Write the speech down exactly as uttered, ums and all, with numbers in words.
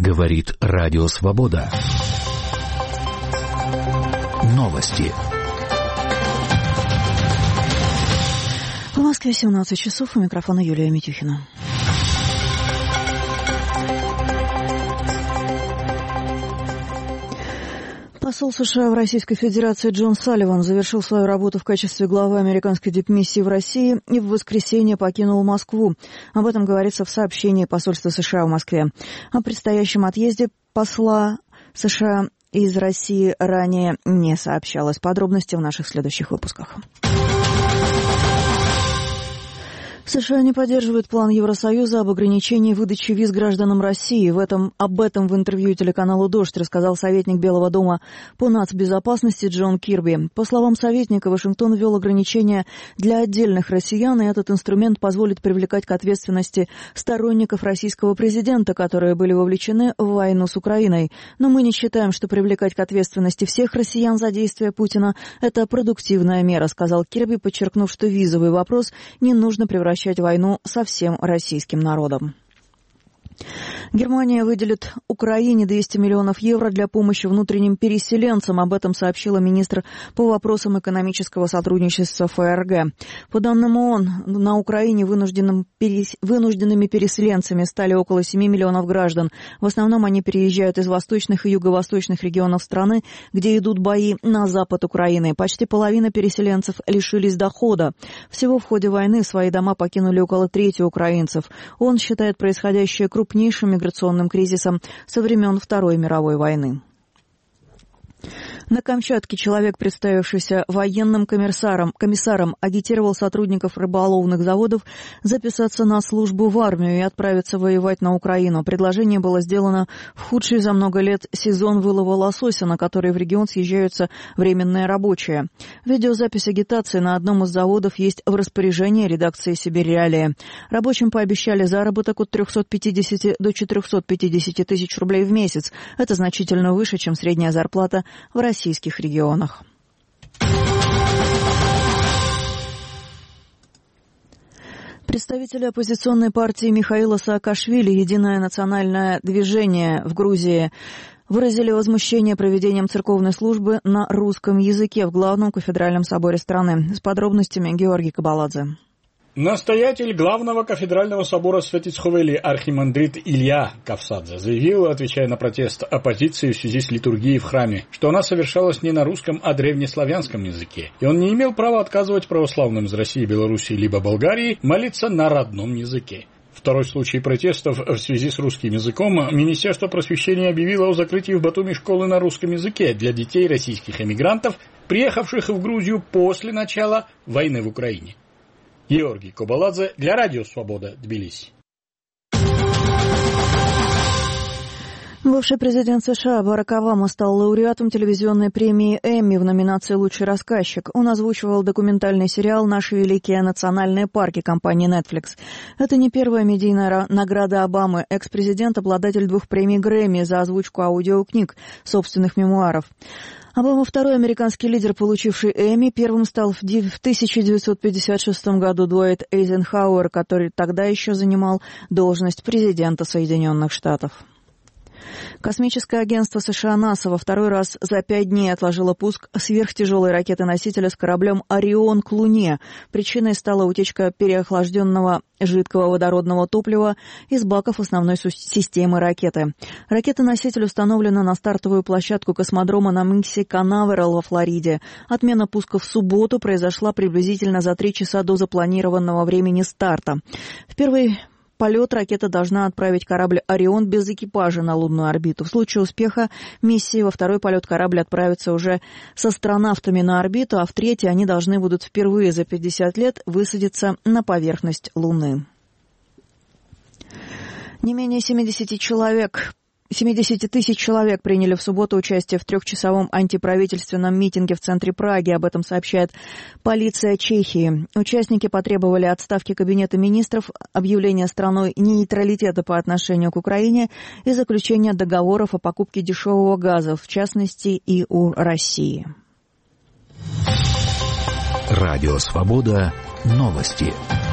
Говорит Радио Свобода. Новости. В Москве семнадцать часов. У микрофона Юлия Митюхина. Посол США в Российской Федерации Джон Салливан завершил свою работу в качестве главы американской дипмиссии в России и в воскресенье покинул Москву. Об этом говорится в сообщении посольства США в Москве. О предстоящем отъезде посла США из России ранее не сообщалось. Подробности в наших следующих выпусках. США не поддерживают план Евросоюза об ограничении выдачи виз гражданам России. В этом, об этом в интервью телеканалу «Дождь» рассказал советник Белого дома по нацбезопасности Джон Кирби. По словам советника, Вашингтон ввел ограничения для отдельных россиян, и этот инструмент позволит привлекать к ответственности сторонников российского президента, которые были вовлечены в войну с Украиной. Но мы не считаем, что привлекать к ответственности всех россиян за действия Путина – это продуктивная мера, сказал Кирби, подчеркнув, что визовый вопрос не нужно превращать начать войну со всем российским народом. Германия выделит Украине двести миллионов евро для помощи внутренним переселенцам. Об этом сообщила министр по вопросам экономического сотрудничества ФРГ. По данным ООН, на Украине вынужденным перес... вынужденными переселенцами стали около семи миллионов граждан. В основном они переезжают из восточных и юго-восточных регионов страны, где идут бои на запад Украины. Почти половина переселенцев лишились дохода. Всего в ходе войны свои дома покинули около трети украинцев. ООН считает происходящее крупным крупнейшим миграционным кризисом со времен Второй мировой войны. На Камчатке человек, представившийся военным комиссаром, комиссаром, агитировал сотрудников рыболовных заводов записаться на службу в армию и отправиться воевать на Украину. Предложение было сделано в худший за много лет сезон вылова лосося, на который в регион съезжаются временные рабочие. Видеозапись агитации на одном из заводов есть в распоряжении редакции «Сибирь Реалии». Рабочим пообещали заработок от трехсот пятидесяти до четырехсот пятидесяти тысяч рублей в месяц. Это значительно выше, чем средняя зарплата в российских регионах. Представители оппозиционной партии Михаила Саакашвили «Единое национальное движение» в Грузии выразили возмущение проведением церковной службы на русском языке в главном кафедральном соборе страны. С подробностями Георгий Кабаладзе. Настоятель главного кафедрального собора Святицховели архимандрит Илья Кавсадзе заявил, отвечая на протест оппозиции в связи с литургией в храме, что она совершалась не на русском, а древнеславянском языке, и он не имел права отказывать православным из России, Белоруссии либо Болгарии молиться на родном языке. Второй случай протестов в связи с русским языком. Министерство просвещения объявило о закрытии в Батуми школы на русском языке для детей российских эмигрантов, приехавших в Грузию после начала войны в Украине. Георгий Кабаладзе для Радио Свобода, Тбилиси. Бывший президент США Барак Обама стал лауреатом телевизионной премии «Эмми» в номинации «Лучший рассказчик». Он озвучивал документальный сериал «Наши великие национальные парки» компании Netflix. Это не первая медийная награда Обамы. Экс-президент – обладатель двух премий Грэмми за озвучку аудиокниг собственных мемуаров. Обама – второй американский лидер, получивший Эмми. Первым стал в тысяча девятьсот пятьдесят шестом году Дуайт Эйзенхауэр, который тогда еще занимал должность президента Соединенных Штатов. Космическое агентство США НАСА во второй раз за пять дней отложило пуск сверхтяжелой ракеты-носителя с кораблем «Орион» к Луне. Причиной стала утечка переохлажденного жидкого водородного топлива из баков основной системы ракеты. Ракета-носитель установлена на стартовую площадку космодрома на мысе Канаверал во Флориде. Отмена пуска в субботу произошла приблизительно за три часа до запланированного времени старта. В первый полет ракета должна отправить корабль «Орион» без экипажа на лунную орбиту. В случае успеха миссии во второй полет корабль отправится уже с астронавтами на орбиту, а в третий они должны будут впервые за пятьдесят лет высадиться на поверхность Луны. Не менее семидесяти человек... семьдесят тысяч человек приняли в субботу участие в трехчасовом антиправительственном митинге в центре Праги. Об этом сообщает полиция Чехии. Участники потребовали отставки Кабинета министров, объявления страной нейтралитета по отношению к Украине и заключения договоров о покупке дешевого газа, в частности и у России. Радио Свобода. Новости.